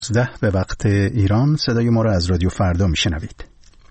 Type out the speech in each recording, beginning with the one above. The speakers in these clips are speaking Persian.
10 به وقت ایران صدای ما را از رادیو فردا میشنوید.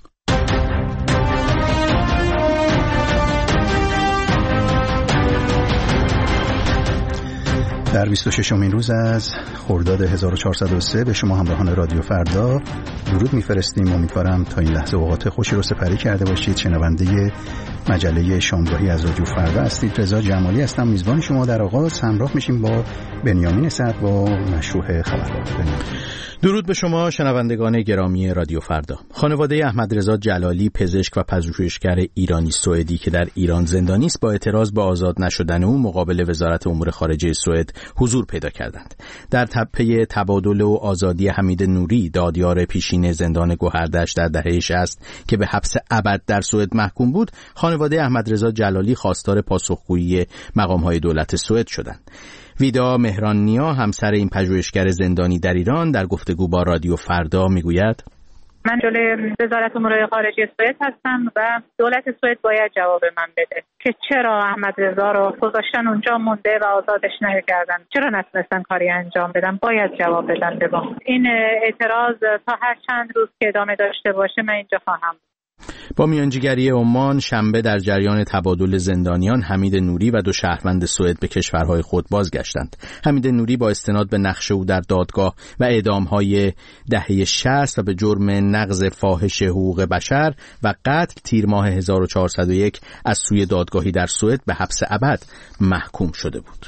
در 26مین روز از خرداد 1403 به شما همراهان رادیو فردا درود میفرستیم. امیدوارم تا این لحظه اوقات خوشی رو سپری کرده باشید. شنونده مجله شامگاهی از رادیو فردا هستید. رضا جمالی هستم، میزبان شما. در آغاز همراه میشیم با بنیامین صدر با مشروح خبرها. درود به شما شنوندگان گرامی رادیو فردا. خانواده احمدرضا جلالی، پزشک و پژوهشگر ایرانی سوئدی که در ایران زندانی است، با اعتراض به آزاد نشدن او مقابل وزارت امور خارجه سوئد حضور پیدا کردند. در پی تبادل و آزادی حمید نوری، دادیار پیشین زندان گوهردشت در دهه 60 که به حبس ابد در سوئد محکوم بود، خانواده احمدرضا جلالی خواستار پاسخگویی مقام‌های دولت سوئد شدند. ویدا مهران‌نیا، همسر این پژوهشگر زندانی در ایران، در گفتگو با رادیو فردا میگوید: من جلوی وزارت امور خارجه سوئد هستم و دولت سوئد باید جواب من بده که چرا احمدرضا رو گذاشتن اونجا مونده و آزادش نکردن، چرا نتونستن کاری انجام بدن. باید جواب بدن به ما. این اعتراض تا هر چند روز که ادامه داشته باشه من اینجا خواهم. با میانجیگری عمان شنبه در جریان تبادل زندانیان، حمید نوری و 2 شهروند سوئد به کشورهای خود بازگشتند. حمید نوری با استناد به نقش او در دادگاه و اعدام‌های دهه 60 و به جرم نقض فاحش حقوق بشر و قتل تیر ماه 1401 از سوی دادگاهی در سوئد به حبس ابد محکوم شده بود.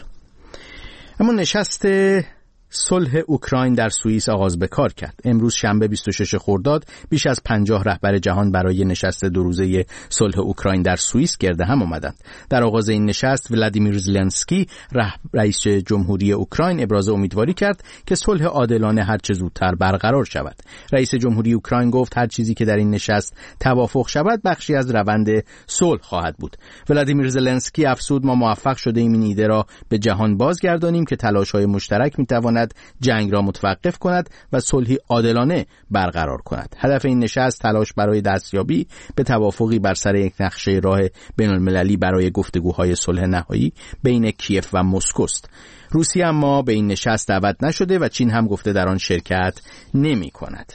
اما نشست صلح اوکراین در سوئیس آغاز به کار کرد. امروز شنبه 26 خرداد بیش از 50 رهبر جهان برای نشست 2 روزه صلح اوکراین در سوئیس گرد هم آمدند. در آغاز این نشست ولادیمیر زلنسکی، رئیس جمهوری اوکراین، ابراز امیدواری کرد که صلح عادلانه هر چه زودتر برقرار شود. رئیس جمهوری اوکراین گفت هر چیزی که در این نشست توافق شود بخشی از روند صلح خواهد بود. ولادیمیر زلنسکی افزود: ما موفق شده ایم این ایده را به جهان بازگردانیم که تلاش‌های مشترک می‌تواند جنگ را متوقف کند و صلحی عادلانه برقرار کند. هدف این نشست تلاش برای دستیابی به توافقی بر سر یک نقشه راه بین‌المللی برای گفتگوهای صلح نهایی بین کیف و مسکو است. روسیه اما به این نشست دعوت نشده و چین هم گفته در آن شرکت نمی‌کند.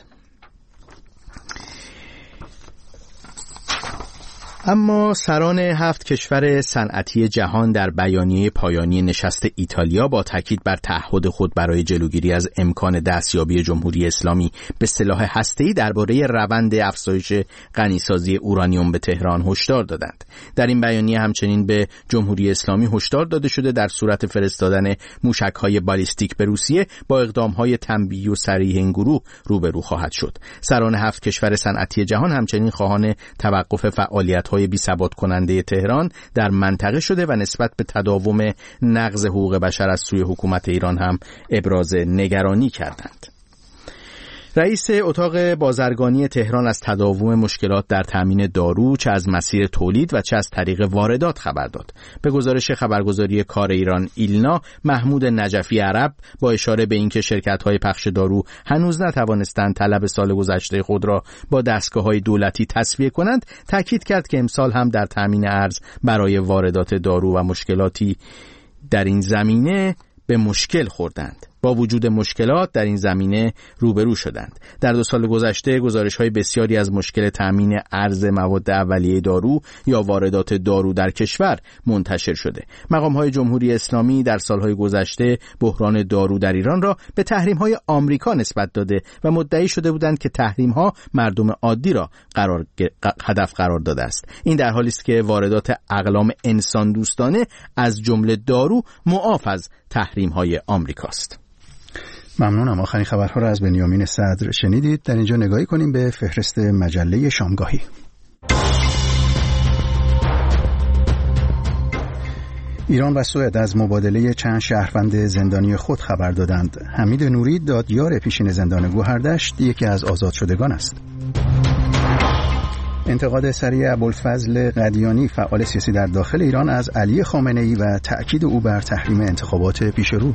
اما سران 7 کشور صنعتی جهان در بیانیه پایانی نشست ایتالیا با تاکید بر تعهد خود برای جلوگیری از امکان دستیابی جمهوری اسلامی به سلاح هسته‌ای درباره روند افزایش غنیسازی اورانیوم به تهران هشدار دادند. در این بیانیه همچنین به جمهوری اسلامی هشدار داده شده در صورت فرستادن موشک‌های بالیستیک به روسیه با اقدام‌های تنبیهی و صریح این گروه روبرو خواهد شد. سران 7 کشور صنعتی جهان همچنین خواهان توقف فعالیت‌های بی‌ثبات کننده تهران در منطقه شده و نسبت به تداوم نقض حقوق بشر از سوی حکومت ایران هم ابراز نگرانی کردند. رئیس اتاق بازرگانی تهران از تداوم مشکلات در تامین دارو چه از مسیر تولید و چه از طریق واردات خبر داد. به گزارش خبرگزاری کار ایران ایلنا، محمود نجفی عرب با اشاره به اینکه شرکت‌های پخش دارو هنوز نتوانستند طلب سال گذشته خود را با دستگاه‌های دولتی تسویه کنند، تاکید کرد که امسال هم در تامین ارز برای واردات دارو و مشکلاتی در این زمینه به مشکل خوردند. با وجود مشکلات در این زمینه روبرو شدند. در 2 سال گذشته گزارش‌های بسیاری از مشکل تامین ارز مواد اولیه دارو یا واردات دارو در کشور منتشر شده. مقام‌های جمهوری اسلامی در سال‌های گذشته بحران دارو در ایران را به تحریم‌های آمریکا نسبت داده و مدعی شده بودند که تحریم‌ها مردم عادی را هدف قرار داده است. این در حالی است که واردات اقلام انسان دوستانه از جمله دارو معاف از تحریم‌های آمریکاست. ممنونم. آخرین خبرها را از بنیامین صدر شنیدید. در اینجا نگاهی کنیم به فهرست مجله شامگاهی. ایران و سوئد از مبادله چند شهروند زندانی خود خبر دادند. حمید نوری، دادیار پیشین زندان گوهردشت، یکی از آزاد شدگان است. انتقاد سریع ابوالفضل قدیانی، فعال سیاسی در داخل ایران، از علی خامنه‌ای و تأکید او بر تحریم انتخابات پیشرو.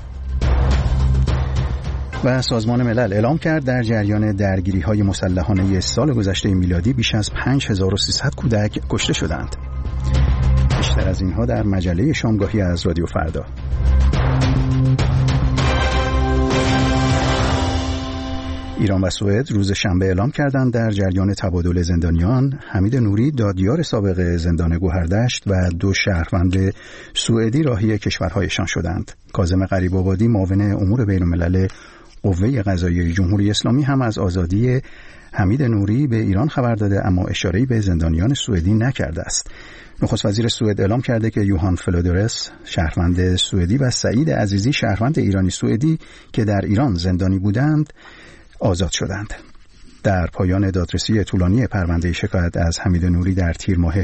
و سازمان ملل اعلام کرد در جریان درگیری‌های مسلحانه سال گذشته میلادی بیش از 5300 کودک کشته شدند. بیشتر از اینها در مجله شامگاهی از رادیو فردا. ایران و سوئد روز شنبه اعلام کردند در جریان تبادل زندانیان حمید نوری دادیار سابق زندان گوهردشت و 2 شهروند سوئدی راهی کشورهایشان شدند. کاظم غریب‌آبادی معاون امور بین‌الملل قوه قضاییه جمهوری اسلامی هم از آزادی حمید نوری به ایران خبر داده، اما اشاره‌ای به زندانیان سوئدی نکرده است. نخست وزیر سوئد اعلام کرده که یوهان فلودرس شهروند سوئدی و سعید عزیزی شهروند ایرانی سوئدی که در ایران زندانی بودند آزاد شدند. در پایان دادرسی طولانی پرونده شکایت از حمید نوری در تیر ماه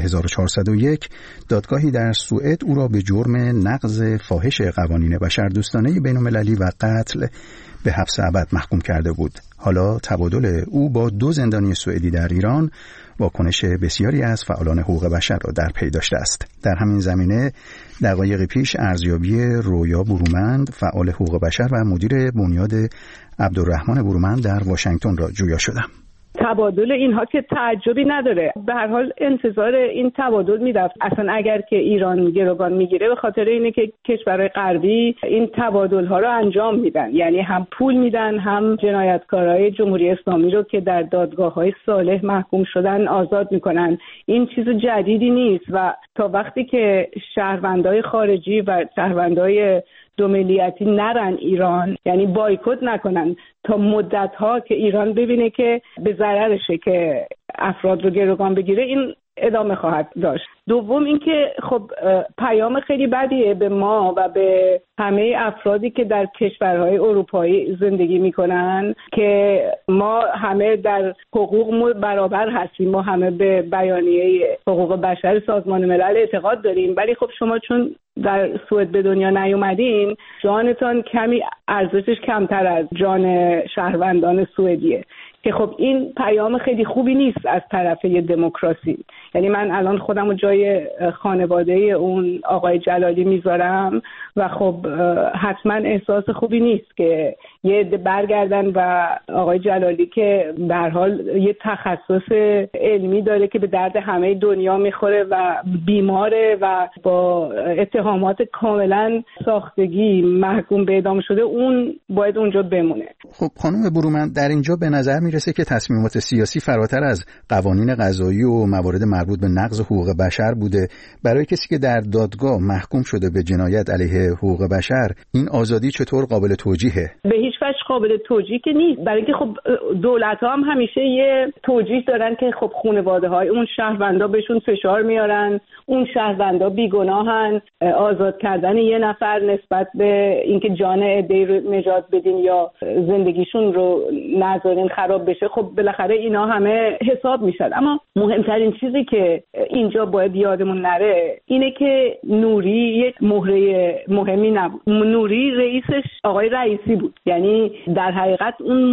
1401 دادگاهی در سوئد او را به جرم نقض فاحش قوانین بشردوستانه بین‌المللی و قتل به حبس ابد محکوم کرده بود. حالا تبادل او با 2 زندانی سوئدی در ایران واکنش بسیاری از فعالان حقوق بشر را در پی داشته است. در همین زمینه دقایقی پیش ارزیابی رویا برومند، فعال حقوق بشر و مدیر بنیاد عبدالرحمن برومند در واشنگتن را جویا شدم. تبادل اینها که تعجبی نداره، به هر حال انتظار این تبادل میرفت. اصلا اگر که ایران گروگان میگیره به خاطر اینه که کشورهای غربی این تبادل ها رو انجام میدن، یعنی هم پول میدن هم جنایتکارای جمهوری اسلامی رو که در دادگاه های صالح محکوم شدن آزاد میکنن. این چیز جدیدی نیست و تا وقتی که شهروندای خارجی و شهروندای دو ملیتی نرن ایران، یعنی بایکوت نکنن تا مدت‌ها که ایران ببینه که به ضررشه که افراد رو گروگان بگیره، این ادامه خواهد داشت. دوم اینکه خب پیام خیلی بدیه به ما و به همه افرادی که در کشورهای اروپایی زندگی میکنن که ما همه در حقوق برابر هستیم، ما همه به بیانیه حقوق بشر سازمان ملل اعتقاد داریم، ولی خب شما چون در سوئد به دنیا نیومدین جانتان کمی ارزشش کمتر از جان شهروندان سوئدیه که خب این پیام خیلی خوبی نیست از طرف دموکراسی. یعنی من الان خودم رو جای خانواده اون آقای جلالی میذارم و خب حتما احساس خوبی نیست که یه عده برگردن و آقای جلالی که به هر حال یه تخصص علمی داره که به درد همه دنیا میخوره و بیماره و با اتهامات کاملا ساختگی محکوم به اعدام شده، اون باید اونجا بمونه. خب خانم برومند، در اینجا به نظر میرسه که تصمیمات سیاسی فراتر از قوانین قضایی و موارد مربوط به نقض حقوق بشر بوده. برای کسی که در دادگاه محکوم شده به جنایت علیه حقوق بشر، این آزادی چطور قابل توجیهه؟ به هیچ وجه قابل توجیه که نیست، برای اینکه خب دولت‌ها هم همیشه یه توجیه دارن که خب خانواده‌های اون شهروندا بهشون فشار میارن، اون شهروندا بیگناهن، آزاد کردن یه نفر نسبت به اینکه جان عده‌ای رو نجات بدین یا زندگیشون رو نذارین خراب بشه، خب بالاخره اینا همه حساب میشن. اما مهمترین چیزی که اینجا باید یادمون نره اینه که نوری یک مهره مهمی نبود. نوری رئیسش آقای رئیسی بود، یعنی در حقیقت اون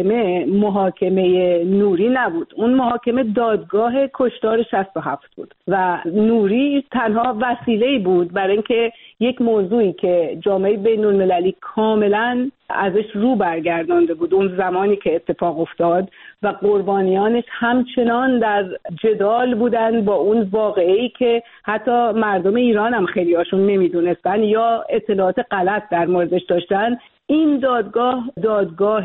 محاکمه نوری نبود، اون محاکمه دادگاه کشتار 67 بود و نوری تنها وسیله‌ای بود برای اینکه یک موضوعی که جامعه بین‌المللی کاملا ازش رو برگردانده بود اون زمانی که اتفاق افتاد و قربانیانش همچنان در جدال بودن با اون واقعه‌ای که حتی مردم ایران هم خیلی هاشون نمیدونستن یا اطلاعات غلط در موردش داشتن. این دادگاه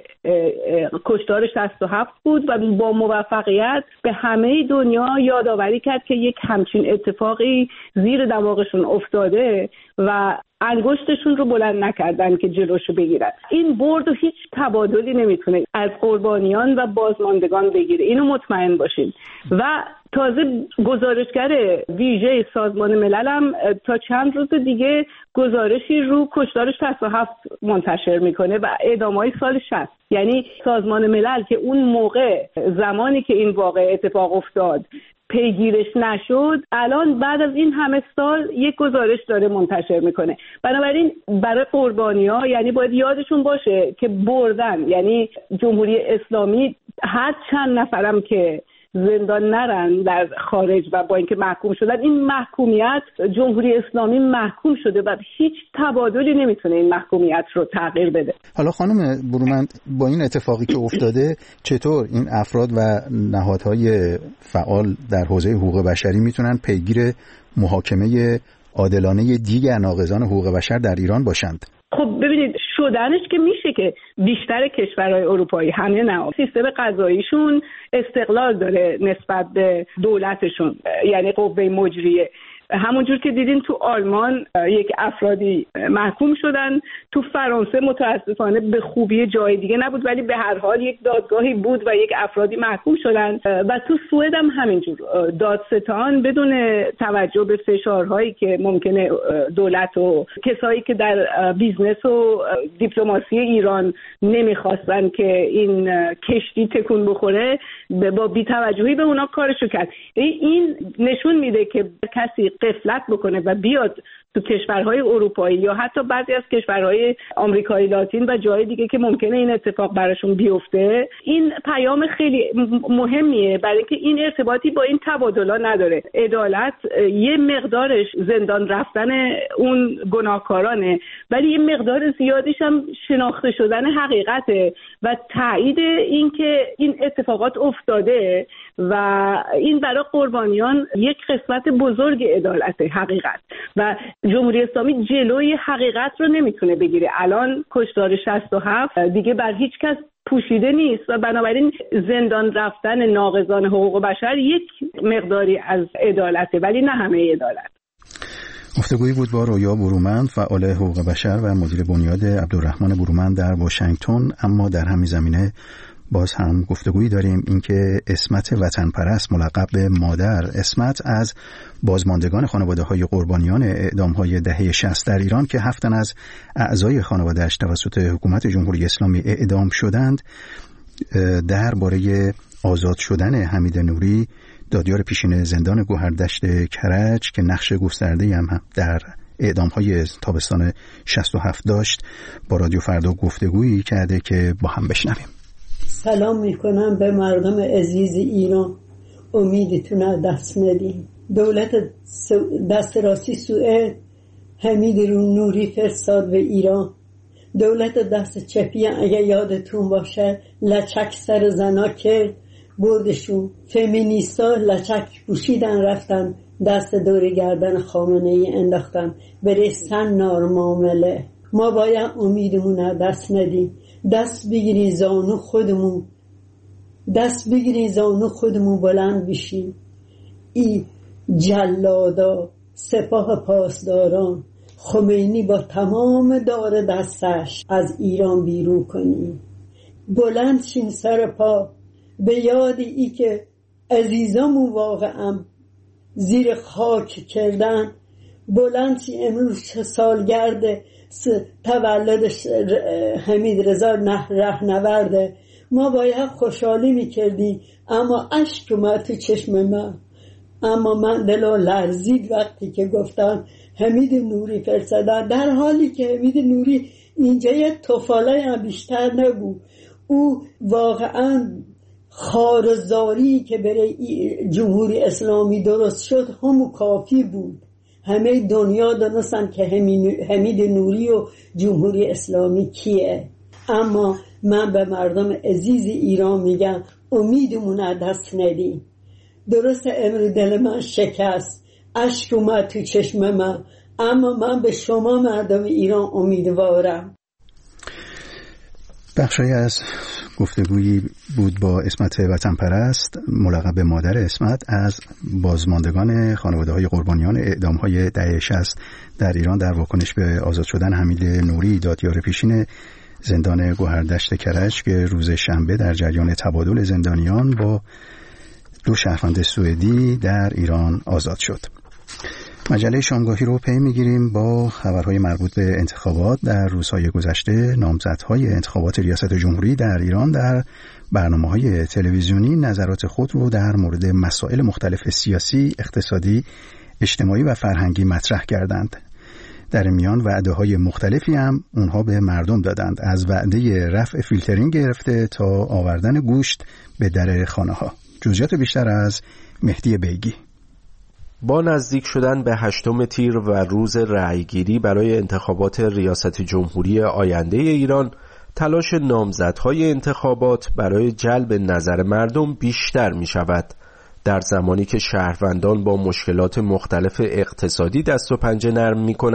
کشتار 67 بود و با موفقیت به همه دنیا یادآوری کرد که یک همچین اتفاقی زیر دماغشون افتاده و انگشتشون رو بلند نکردن که جلوشو بگیرن. این برد و هیچ تبادلی نمیتونه از قربانیان و بازماندگان بگیره، اینو مطمئن باشین. و تازه گزارشگر ویژه سازمان ملل هم تا چند روز دیگه گزارشی رو کشتار 67 منتشر میکنه و اعدام‌های سال 60. یعنی سازمان ملل که اون موقع زمانی که این واقعه اتفاق افتاد پیگیرش نشد، الان بعد از این همه سال یک گزارش داره منتشر میکنه. بنابراین برای قربانی‌ها یعنی باید یادشون باشه که بردن، یعنی جمهوری اسلامی هر چند نفرم که زندان نرن در خارج و با اینکه محکوم شدن، این محکومیت جمهوری اسلامی محکوم شده و هیچ تبادلی نمیتونه این محکومیت رو تغییر بده. حالا خانم برومند، با این اتفاقی که افتاده چطور این افراد و نهادهای فعال در حوزه حقوق بشری میتونن پیگیر محاکمه عادلانه دیگر ناقضان حقوق بشر در ایران باشند؟ خب ببینید، شدنش که میشه که بیشتر کشورهای اروپایی، همه نه، سیستم قضاییشون استقلال داره نسبت به دولتشون، یعنی قوه مجریه. همونجور که دیدین تو آلمان یک افرادی محکوم شدن، تو فرانسه متاسفانه به خوبی جای دیگه نبود ولی به هر حال یک دادگاهی بود و یک افرادی محکوم شدن و تو سوئد هم همینجور دادستان بدون توجه به فشارهایی که ممکنه دولت و کسایی که در بیزنس و دیپلماسی ایران نمیخواستن که این کشتی تکون بخوره با بی‌توجهی به اونا کارشو کرد. این نشون میده که کسی غفلت بکنه و بیاد تو کشورهای اروپایی یا حتی بعضی از کشورهای آمریکای لاتین و جای دیگه که ممکنه این اتفاق براشون بیفته، این پیام خیلی مهمیه برای که این ارتباطی با این تبادل‌ها نداره. عدالت یه مقدارش زندان رفتن اون گناهکارانه ولی یه مقدار زیادیش هم شناخته شدن حقیقته و تایید این که این اتفاقات افتاده و این برای قربانیان یک قسمت بزرگ عدالت حقیقت و جمهوری اسلامی جلوی حقیقت رو نمیتونه بگیره. الان کشتار 67 دیگه بر هیچ کس پوشیده نیست و بنابراین زندان رفتن ناقضان حقوق بشر یک مقداری از عدالته ولی نه همه عدالت. گفتگویی بود با رویا برومند، فعال حقوق بشر و مدیر بنیاد عبدالرحمن برومند در واشنگتن. اما در همین زمینه باز هم گفتگویی داریم، اینکه اسمت وطن پرست ملقب به مادر، اسمت از بازماندگان خانواده‌های قربانیان اعدام‌های دهه 60 در ایران که 7 تن از اعضای خانواده‌اش توسط حکومت جمهوری اسلامی اعدام شدند، درباره آزاد شدن حمید نوری، دادیار پیشین زندان گوهردشت کرج که نقش گسترده‌ای هم در اعدام‌های تابستان 67 داشت، با رادیو فردا گفتگویی کرده که با هم بشنویم. سلام میکنم به مردم عزیز ایران. امیدتون رو دست ندیم. دولت دست راستی سوئد حمید نوری فرستاد به ایران. دولت دست چپی اگه یادتون باشه لچک سر زنا کرد، بردشون. فمینیستا لچک پوشیدن رفتن دست دور گردن خامنه ای انداختن بره سن نارمامله. ما باید امیدمون رو دست ندیم. دست بگیری زانو خودمون بلند بشیم. ای جلادا سپاه پاسداران، خمینی با تمام دار دستش از ایران بیرون کنیم. بلند شیم سر پا به یاد ای که عزیزامون واقعا زیر خاک کردن. بلند شیم امروز سالگرد تولد حمید رضا رهنورده. ما باید خوشحالی میکردی اما اشک اومد تو چشم من. اما من دلو لرزید وقتی که گفتن حمید نوری فرستادن، در حالی که حمید نوری اینجا یه طفاله هم بیشتر نبود. او واقعا خارزاری که برای جمهوری اسلامی درست شد همون کافی بود. همه دنیا دانستن که حمید نوری و جمهوری اسلامی کیه. اما من به مردم عزیز ایران میگم امیدمون از دست ندیم. درست امروز دل من شکست، اشک اومد تو چشم من، اما من به شما مردم ایران امیدوارم. بخشی از گفتگویی بود با اسمت وطن پرست ملقب به مادر اسمت از بازماندگان خانواده‌های قربانیان اعدام‌های دهه 60 در ایران در واکنش به آزاد شدن حمید نوری، دادیار پیشین زندان گوهردشت کرج که روز شنبه در جریان تبادل زندانیان با 2 شهروند سوئدی در ایران آزاد شد. مجله شامگاهی رو پی میگیریم با خبرهای مربوط به انتخابات. در روزهای گذشته نامزدهای انتخابات ریاست جمهوری در ایران در برنامه‌های تلویزیونی نظرات خود رو در مورد مسائل مختلف سیاسی، اقتصادی، اجتماعی و فرهنگی مطرح کردند. در میان وعده‌های مختلفی هم اونها به مردم دادند، از وعده رفع فیلترینگ گرفته تا آوردن گوشت به در خانه‌ها. جزئیات بیشتر از مهدی بیگی. با نزدیک شدن به 8 تیر و روز رأیگیری برای انتخابات ریاست جمهوری آینده ایران، تلاش نامزدهای انتخابات برای جلب نظر مردم بیشتر می شود. در زمانی که شهروندان با مشکلات مختلف اقتصادی دست و پنجه نرم می کنند،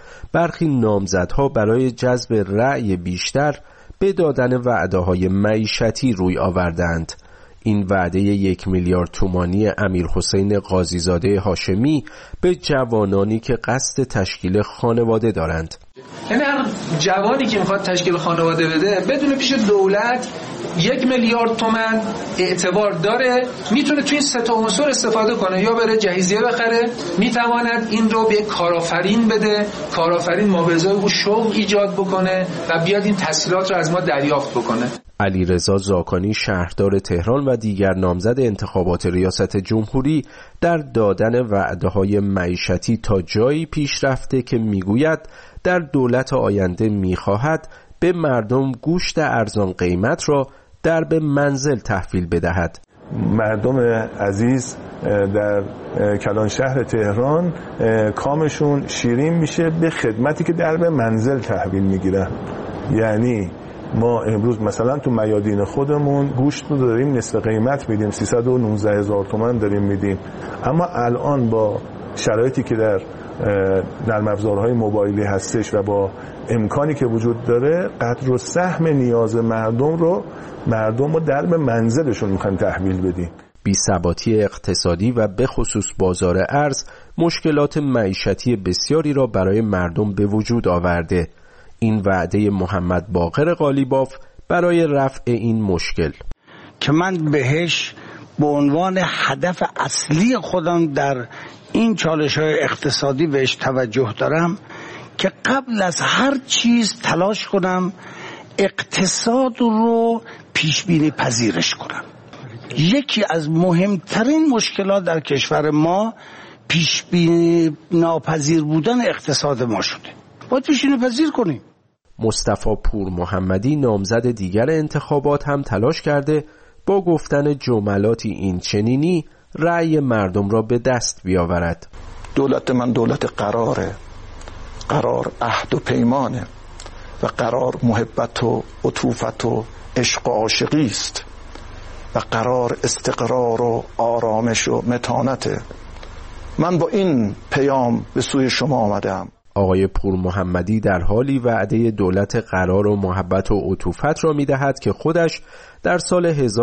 برخی نامزدها برای جذب رأی بیشتر به دادن وعده‌های معیشتی روی آوردند. این وعده 1 میلیارد تومانی امیرحسین قاضیزاده هاشمی به جوانانی که قصد تشکیل خانواده دارند. یعنی هر جوانی که میخواد تشکیل خانواده بده بدون پیش دولت 1 میلیارد تومان اعتبار داره، میتونه توی این 3 تا عنصر استفاده کنه، یا بره جهیزیه بخره، میتواند این رو به کارآفرین بده، کارآفرین مبارزه او شغل ایجاد بکنه و بیاد این تسهیلات رو از ما دریافت بکنه. علیرضا زاکانی شهردار تهران و دیگر نامزد انتخابات ریاست جمهوری در دادن وعده‌های معیشتی تا جایی پیش رفته که میگوید در دولت آینده میخواهد به مردم گوشت ارزان قیمت را در به منزل تحویل بدهد. مردم عزیز در کلان شهر تهران کامشون شیرین میشه به خدمتی که در به منزل تحویل میگیرن. یعنی ما امروز مثلا تو میادین خودمون گوشت رو داریم نصف قیمت میدیم، 319,000 تومان داریم میدیم، اما الان با شرایطی که در نرم افزارهای موبایلی هستش و با امکانی که وجود داره قدر و سهم نیاز مردم رو در به منزلشون میخوایم تحویل بدیم. بی‌ثباتی اقتصادی و به خصوص بازار ارز مشکلات معیشتی بسیاری را برای مردم به وجود آورده. این وعده محمد باقر قالیباف برای رفع این مشکل که من بهش به عنوان هدف اصلی خودم در این چالش‌های اقتصادی بهش توجه دارم که قبل از هر چیز تلاش کنم اقتصاد رو پیشبینی پذیرش کنم. یکی از مهمترین مشکلات در کشور ما پیشبینی ناپذیر بودن اقتصاد ما شده. باید پیشبینی پذیر کنیم. مصطفی پور محمدی نامزد دیگر انتخابات هم تلاش کرده با گفتن جملاتی این چنینی رأی مردم را به دست بیاورد. دولت من دولت قراره، قرار عهد و پیمانه و قرار محبت و عطوفت و عشق و عاشقی است و قرار استقرار و آرامش و متانته. من با این پیام به سوی شما آمدم. آقای پور محمدی در حالی وعده دولت قرار و محبت و عطوفت را می‌دهد که خودش در سال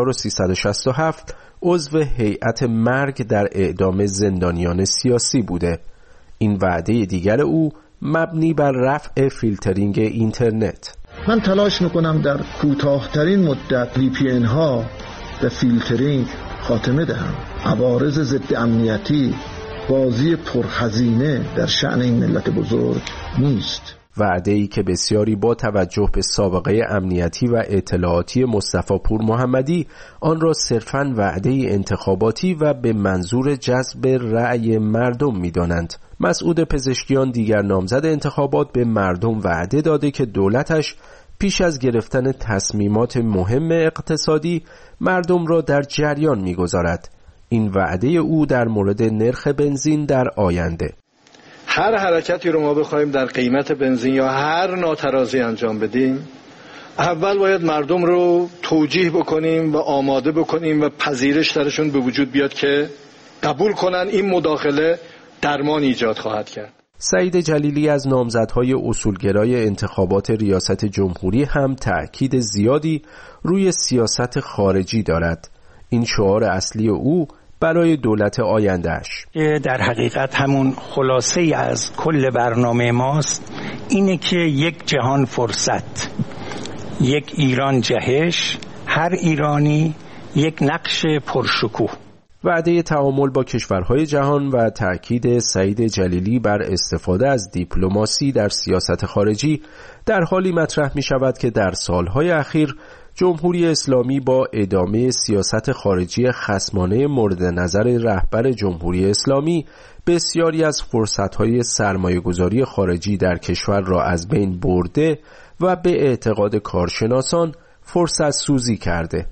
1367 عضو هیئت مرگ در اعدام زندانیان سیاسی بوده. این وعده دیگر او مبنی بر رفع فیلترینگ اینترنت. من تلاش میکنم در کوتاه‌ترین مدت VPN ها و فیلترینگ خاتمه دهم. عوارض ضد امنیتی بازی پرهزینه در شأن این ملت بزرگ نیست. وعده‌ای که بسیاری با توجه به سابقه امنیتی و اطلاعاتی مصطفی پور محمدی آن را صرفاً وعده انتخاباتی و به منظور جذب رأی مردم می‌دانند. مسعود پزشکیان دیگر نامزد انتخابات به مردم وعده داده که دولتش پیش از گرفتن تصمیمات مهم اقتصادی مردم را در جریان می‌گذارد. این وعده او در مورد نرخ بنزین در آینده. هر حرکتی رو ما بخوایم در قیمت بنزین یا هر ناترازی انجام بدیم، اول باید مردم رو توجیه بکنیم و آماده بکنیم و پذیرش درشون به وجود بیاد که قبول کنن این مداخله درمان ایجاد خواهد کرد. سعید جلیلی از نامزدهای اصولگرای انتخابات ریاست جمهوری هم تأکید زیادی روی سیاست خارجی دارد. این شعار اصلی او برای دولت آیندهش در حقیقت همون خلاصه از کل برنامه ماست اینه که یک جهان فرصت، یک ایران جهش، هر ایرانی یک نقش پرشکوه. وعده تعامل با کشورهای جهان و تأکید سعید جلیلی بر استفاده از دیپلماسی در سیاست خارجی در حالی مطرح می شود که در سالهای اخیر جمهوری اسلامی با ادامه سیاست خارجی خصمانه مورد نظر رهبر جمهوری اسلامی بسیاری از فرصت‌های سرمایه‌گذاری خارجی در کشور را از بین برده و به اعتقاد کارشناسان فرصت سوزی کرده.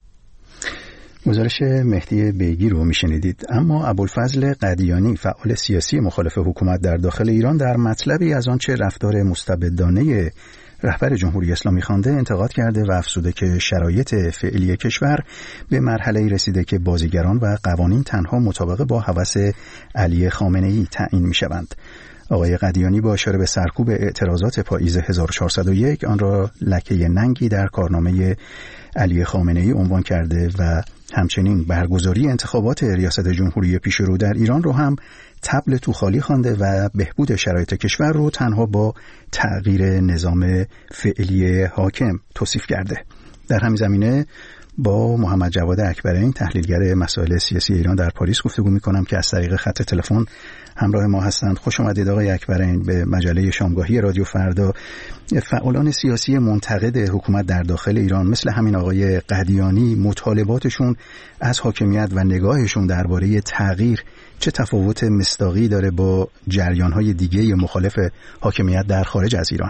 گزارش مهدی بیگی رو میشنیدید. اما ابوالفضل قدیانی فعال سیاسی مخالف حکومت در داخل ایران در مطلبی از آنچه رفتار مستبدانه رهبر جمهوری اسلامی خوانده انتقاد کرده و افزوده که شرایط فعلی کشور به مرحله رسیده که بازیگران و قوانین تنها مطابق با هوس علی خامنه‌ای تعیین می‌شوند. آقای قدیانی با اشاره به سرکوب اعتراضات پاییز 1401 آن را لکه ننگی در کارنامه علی خامنه‌ای عنوان کرده و همچنین برگزاری انتخابات ریاست جمهوری پیشرو در ایران رو هم طبل توخالی خوانده و بهبود شرایط کشور رو تنها با تغییر نظام فعلی حاکم توصیف کرده. در همین زمینه با محمد جواد اکبرین تحلیلگر مسائل سیاسی ایران در پاریس گفتگو می‌کنم که از طریق خط تلفن همراه ما هستند. خوش آمدید آقای اکبرین به مجله شامگاهی رادیو فردا. فعالان سیاسی منتقد حکومت در داخل ایران مثل همین آقای قدیانی مطالباتشون از حاکمیت و نگاهشون درباره تغییر چه تفاوت مصداقی داره با جریان‌های دیگه مخالف حاکمیت در خارج از ایران؟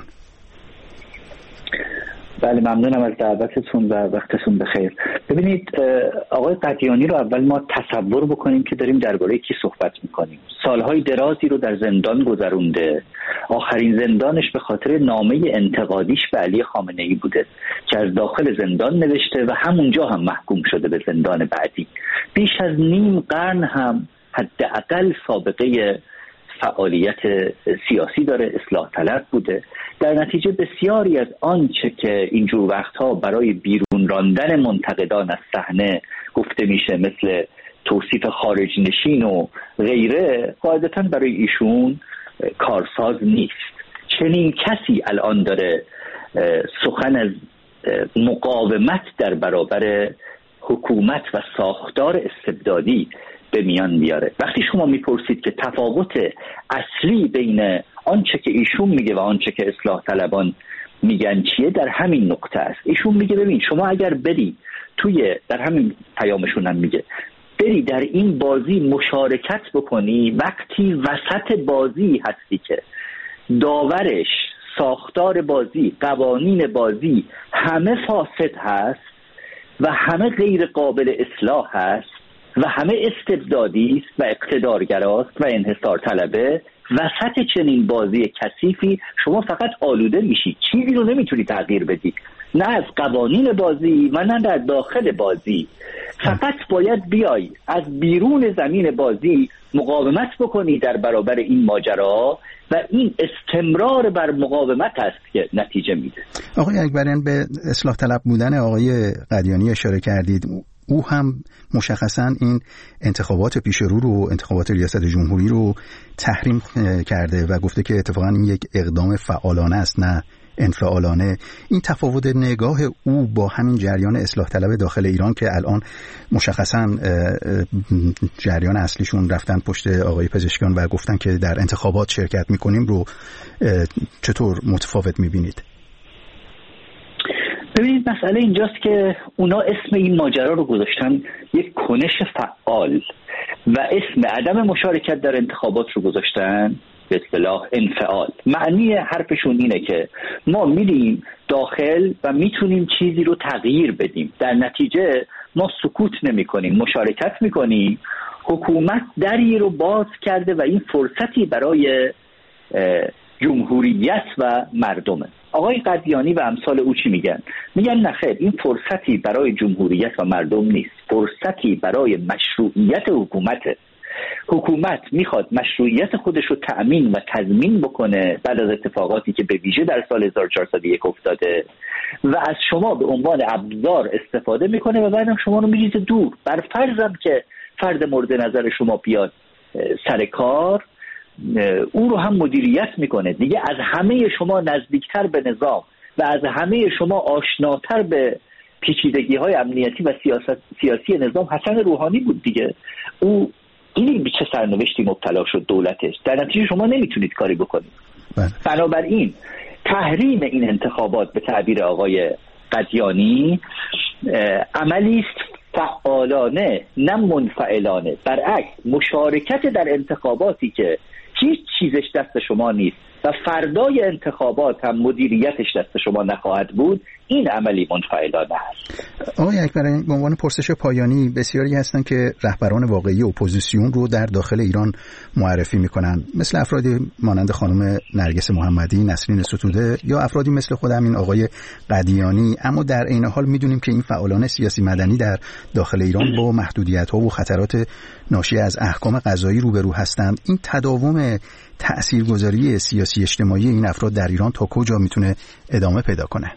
بله، ممنونم از دعوتتون و وقتتون بخیر. ببینید، آقای قدیانی رو اول ما تصور بکنیم که داریم درباره کی صحبت میکنیم. سالهای درازی رو در زندان گذرونده. آخرین زندانش به خاطر نامه انتقادیش به علی خامنه‌ای بوده که از داخل زندان نوشته و همونجا هم محکوم شده به زندان بعدی. بیش از نیم قرن هم حداقل سابقه فعالیت سیاسی داره، اصلاح طلب بوده. در نتیجه بسیاری از آنچه که اینجور وقتها برای بیرون راندن منتقدان از صحنه گفته میشه، مثل توصیف خارج نشین و غیره، قاعدتاً برای ایشون کارساز نیست. چنین کسی الان داره سخن از مقاومت در برابر حکومت و ساختار استبدادی به میان میاره. وقتی شما میپرسید که تفاوت اصلی بین آنچه که ایشون میگه و آنچه که اصلاح طلبان میگن چیه، در همین نقطه است. ایشون میگه ببین، شما اگر بری در همین پیامشون هم میگه بری در این بازی مشارکت بکنی، وقتی وسط بازی هستی که داورش، ساختار بازی، قوانین بازی همه فاسد هست و همه غیر قابل اصلاح هست و همه استبدادی است و اقتدارگراست و انحصار طلبه، وسط چنین بازی کثیفی شما فقط آلوده میشی، چیزی رو نمیتونی تغییر بدی، نه از قوانین بازی و نه در داخل بازی. فقط باید بیای از بیرون زمین بازی مقاومت بکنی در برابر این ماجرا و این استمرار بر مقاومت است که نتیجه میده. آقای اکبرین، به اصلاح طلب بودن آقای قدیانی اشاره کردید. او هم مشخصاً این انتخابات پیش رو انتخابات ریاست جمهوری رو تحریم کرده و گفته که اتفاقاً این یک اقدام فعالانه است نه انفعالانه. این تفاوت نگاه او با همین جریان اصلاح طلب داخل ایران که الان مشخصاً جریان اصلیشون رفتن پشت آقای پزشکیان و گفتن که در انتخابات شرکت میکنیم رو چطور متفاوت میبینید؟ ببینید، مسئله اینجاست که اونا اسم این ماجرا رو گذاشتن یک کنش فعال و اسم عدم مشارکت در انتخابات رو گذاشتن به اصطلاح انفعال. معنی حرفشون اینه که ما میریم داخل و میتونیم چیزی رو تغییر بدیم، در نتیجه ما سکوت نمی کنیم، مشارکت میکنیم. حکومت دری رو باز کرده و این فرصتی برای جمهوریت و مردمه. آقای قدیانی و امثال او چی میگن؟ میگن نخیر، این فرصتی برای جمهوریت و مردم نیست، فرصتی برای مشروعیت حکومته. حکومت میخواد مشروعیت خودش رو تأمین و تضمین بکنه بعد از اتفاقاتی که به ویژه در سال 1401 افتاده و از شما به عنوان ابزار استفاده میکنه و بعدم شما رو میریزه دور. بر فرضم که فرد مورد نظر شما بیاد سر کار، او رو هم مدیریت میکنه دیگه. از همه شما نزدیکتر به نظام و از همه شما آشناتر به پیچیدگی های امنیتی و سیاسی نظام حسن روحانی بود دیگه. او این به چه سرنوشتی مبتلا شد دولتش، در نتیجه شما نمیتونید کاری بکنید. بنابراین تحریم این انتخابات به تعبیر آقای قدیانی عملی است فعالانه نه منفعلانه. برعکس، مشارکت در انتخاباتی که هیچ چیزش دست شما نیست و فردای انتخابات هم مدیریتش دست شما نخواهد بود، این عملی منفعلانه است. آقای اکبرانی، به عنوان پرسش پایانی، بسیاری هستن که رهبران واقعی اپوزیسیون رو در داخل ایران معرفی میکنن، مثل افرادی مانند خانم نرگس محمدی، نسرین ستوده یا افرادی مثل خود همین آقای قدیانی، اما در عین حال میدونیم که این فعالان سیاسی مدنی در داخل ایران با محدودیت‌ها و خطرات ناشی از احکام قضایی روبرو هستند. این تداوم تاثیرگذاری سیاسی اجتماعی این افراد در ایران تا کجا میتونه ادامه پیدا کنه؟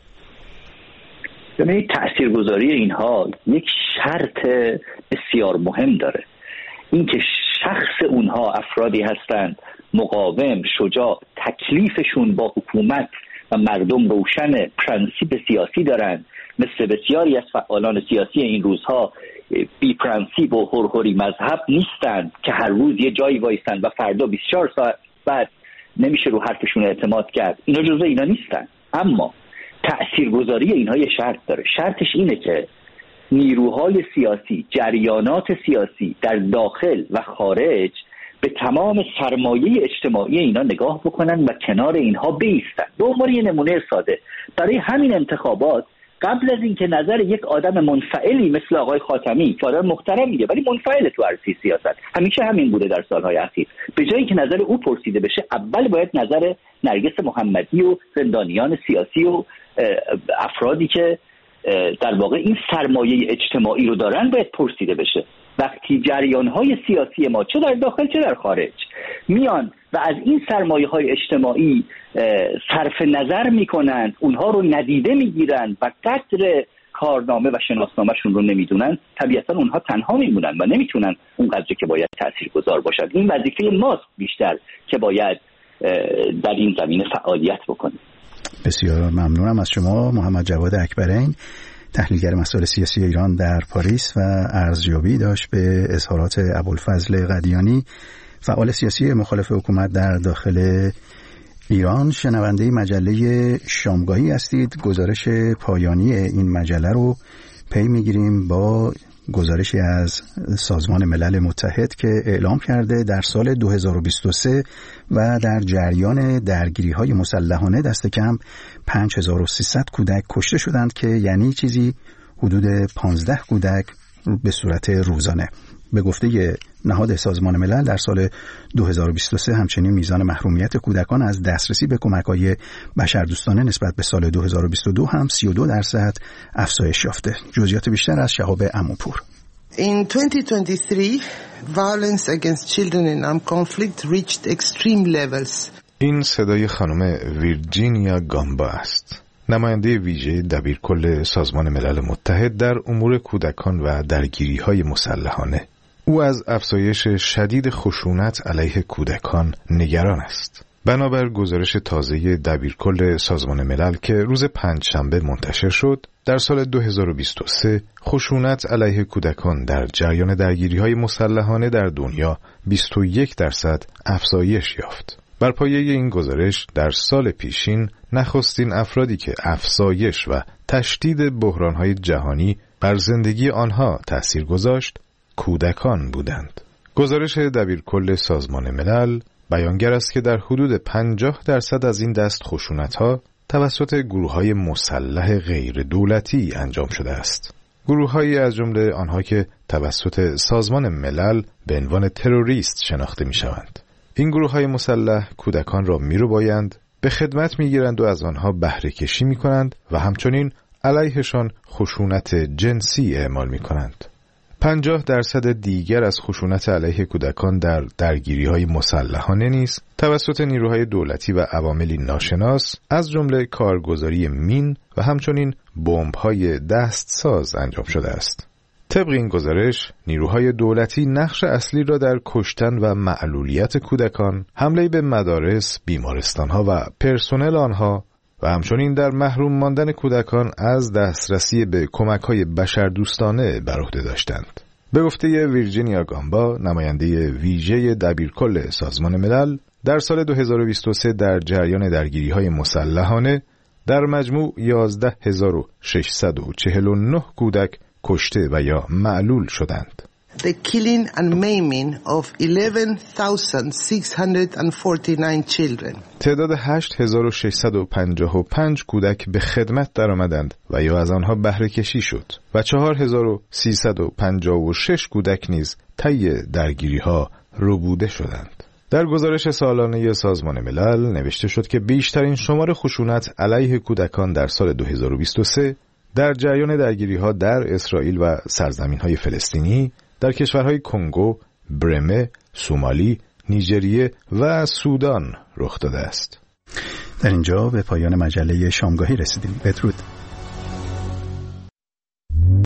ببینید، تاثیرگذاری اینها یک شرط بسیار مهم داره، اینکه شخص اونها افرادی هستند مقاوم، شجاع، تکلیفشون با حکومت و مردم روشن، پرنسیپ سیاسی دارند، مثل بسیاری از فعالان سیاسی این روزها بی پرنسیپ و هرهری مذهب نیستند که هر روز یه جایی وایستند و فردا 24 ساعت بعد نمیشه رو حرفشون اعتماد کرد. اینا جزو اینا نیستن. اما تأثیرگذاری اینها یه شرط داره. شرطش اینه که نیروهای سیاسی، جریانات سیاسی در داخل و خارج به تمام سرمایه اجتماعی اینا نگاه بکنن و کنار اینها بایستن. به عنوان یه نمونه ساده، برای همین انتخابات قبل از اینکه نظر یک آدم منفعلی مثل آقای خاتمی که آدم محترمیه ولی منفعل تو عرصه سیاست، همیشه همین بوده در سالهای اخیر، به جایی که نظر او پرسیده بشه، اول باید نظر نرگس محمدی و زندانیان سیاسی و افرادی که در واقع این سرمایه اجتماعی رو دارن باید پرسیده بشه. وقتی جریان‌های سیاسی ما چه در داخل چه در خارج میان و از این سرمایه‌های اجتماعی صرف نظر میکنن، اونها رو ندیده میگیرن و قدر کارنامه و شناسنامه‌شون رو نمیدونن، طبیعتا اونها تنها میمونن و نمیتونن اونقدر که باید تاثیرگذار باشن. این وظیفه ماست بیشتر که باید در این زمینه فعالیت بکنیم. بسیار ممنونم از شما محمد جواد اکبرین، تحلیلگر مسائل سیاسی ایران در پاریس و ارزیابی داشت به اظهارات ابوالفضل قدیانی، فعال سیاسی مخالف حکومت در داخل ایران. شنونده مجله شامگاهی هستید. گزارش پایانی این مجله رو پی میگیریم با گزارشی از سازمان ملل متحد که اعلام کرده در سال 2023 و در جریان درگیری‌های مسلحانه دست کم 5300 کودک کشته شدند که یعنی چیزی حدود 15 کودک به صورت روزانه. به گفته نهاد سازمان ملل در سال 2023 همچنین میزان محرومیت کودکان از دسترسی به کمک‌های بشردوستانه نسبت به سال 2022 هم 32% افزایش یافته. جزئیات بیشتر از شهاب عموپور. In 2023, violence against children in armed conflict reached extreme levels. این صدای خانم ویرجینیا گامبا است، نماینده ویژه دبیرکل سازمان ملل متحد در امور کودکان و درگیری‌های مسلحانه. او از افزایش شدید خشونت علیه کودکان نگران است. بنابر گزارش تازه دبیرکل سازمان ملل که روز پنجشنبه منتشر شد، در سال 2023 خشونت علیه کودکان در جریان درگیری‌های مسلحانه در دنیا 21% افزایش یافت. بر پایه این گزارش در سال پیشین نخستین افرادی که افزایش و تشدید بحران‌های جهانی بر زندگی آنها تأثیر گذاشت کودکان بودند. گزارش دبیرکل سازمان ملل بیانگر است که در حدود 50% از این دست خشونت‌ها توسط گروه‌های مسلح غیر دولتی انجام شده است. گروه‌هایی از جمله آنها که توسط سازمان ملل به عنوان تروریست شناخته می‌شوند. این گروه‌های مسلح کودکان را می‌ربایند، به خدمت می‌گیرند و از آنها بهره کشی می‌کنند و همچنین علیهشان خشونت جنسی اعمال می‌کنند. 50% دیگر از خشونت علیه کودکان در درگیری‌های مسلحانه نیز توسط نیروهای دولتی و عواملی ناشناس از جمله کارگزاری مین و همچنین بمب‌های دستساز انجام شده است. طبق این گزارش، نیروهای دولتی نقش اصلی را در کشتن و معلولیت کودکان، حمله به مدارس، بیمارستان‌ها و پرسنل آنها و همچنین در محروم ماندن کودکان از دسترسی به کمک‌های بشردوستانه بر عهده داشتند. به گفته ویرجینیا گامبا، نماینده ویژه دبیرکل سازمان ملل، در سال 2023 در جریان درگیری‌های مسلحانه در مجموع 11649 کودک کشته و یا معلول شدند. the killing and maiming of 11,649 children. تعداد 8,655 کودک به خدمت درآمدند و یا از آنها بهره کشی شد و 4,356 کودک نیز طی درگیری‌ها ربوده شدند. در گزارش سالانه سازمان ملل نوشته شد که بیشترین شمار خشونت علیه کودکان در سال 2023 در جریان درگیری‌ها در اسرائیل و سرزمین‌های فلسطینی در کشورهای کنگو، برمه، سومالی، نیجریه و سودان رخ داده است. در اینجا به پایان مجله شامگاهی رسیدیم. بدرود.